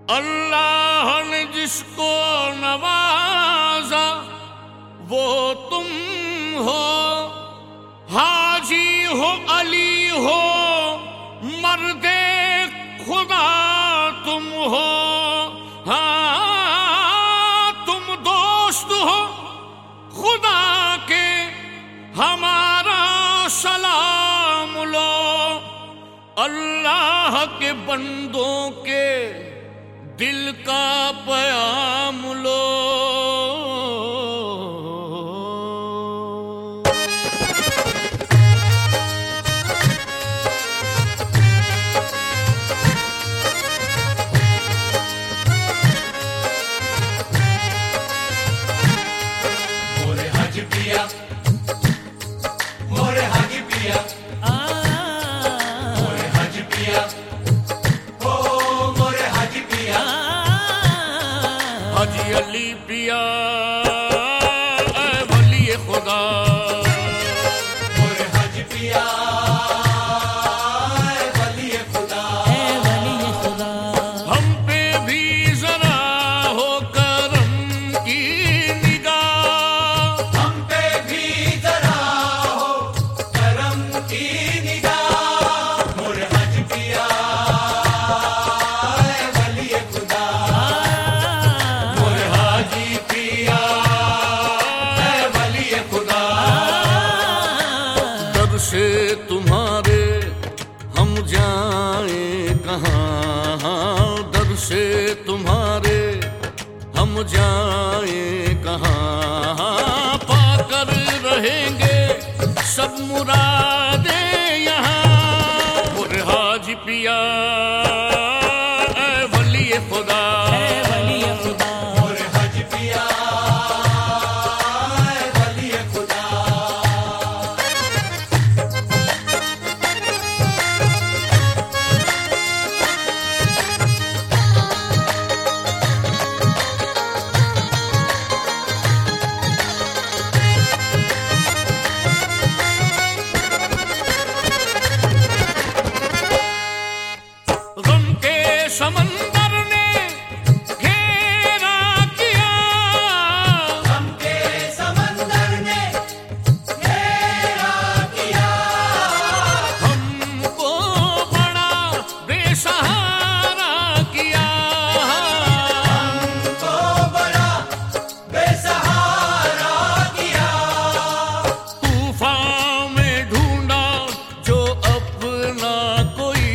अल्लाह ने जिसको नवाजा वो तुम हो, हाजी हो अली हो मर्दे खुदा तुम हो। हाँ तुम दोस्त हो खुदा के, हमारा सलाम लो। अल्लाह के बंदों के दिल का प्याम लो। मोरे हज पिया, मोरे हज पिया, मोरे हज पिया, ओ मोरे हज पिया, हाजी अली पिया वली खुदा। मोरे हज पिया, वली खुदा, हम पे भी जरा हो करम की निगाह, हम पे भी जरा हो करम की निगाह। मोरे हज पिया, वली खुदा, मोरे हाजी पिया वली खुदा। दर से तुम्हारे हम जाए कहाँ, दर से तुम्हारे हम जाए कहाँ। पाकर रहेंगे सब मुरादे यहाँ। मोरे हाजी पिया वली खुदा, मोरे हज पिया, वली खुदा। गम के समंदर ने घेरा किया, गम के समंदर ने घेरा किया, हमको बड़ा बेसहारा किया। हमको बड़ा बेसहारा किया। तूफान में ढूंढा जो अपना कोई,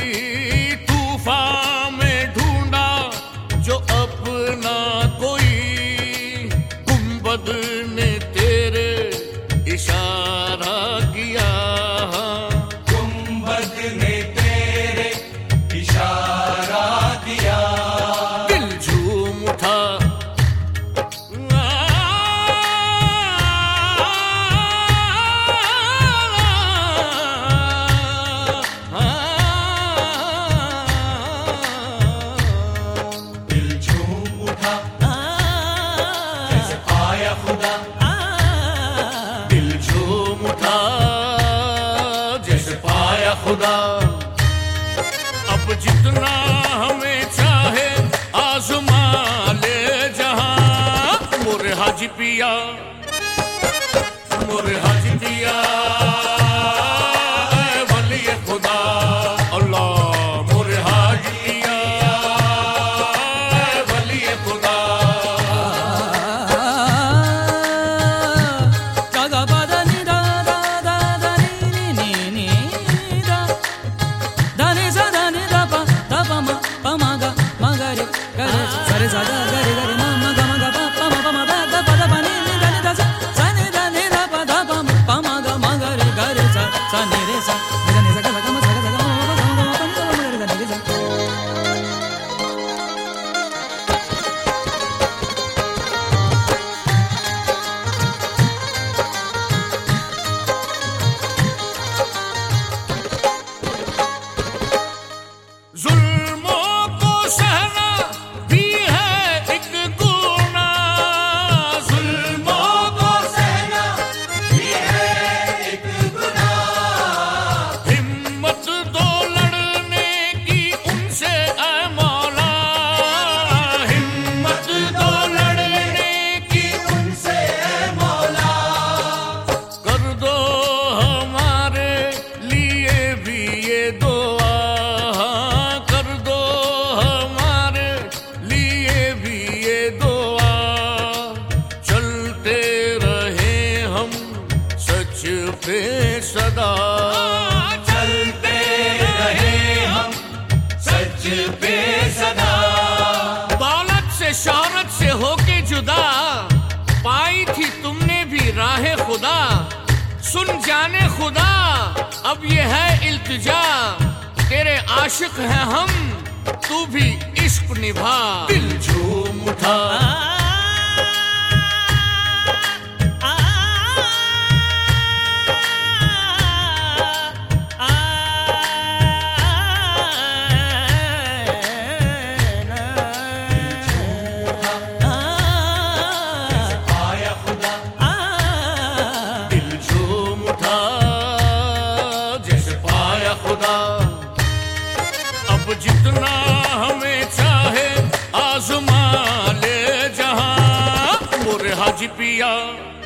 तूफान में ढूंढा जो अपना कोई। गुंबद ने तेरे इशारा किया, गुंबद ने तेरे इशारा दिया। दिल झूम उठा दिल झूम उठा जैसे पाया खुदा, दिल झूम उठा जैसे पाया खुदा। अब जितना हमें चाहे आजमा ले जहां। मोरे हाजी पिया, मोरे हाजी पिया वली खुदा। अल्लाह मोरे हाजी पिया वली खुदा। जुल्मों को सहना भी है एक गुनाह, जुल्मों को सहना भी है एक गुनाह। जाने खुदा अब ये है इल्तिजा, तेरे आशिक हैं हम, तू भी इश्क निभा। दिल झूम उठा अब जितना हमें चाहे आज़मा ले जहां, मोरे हाजी पिया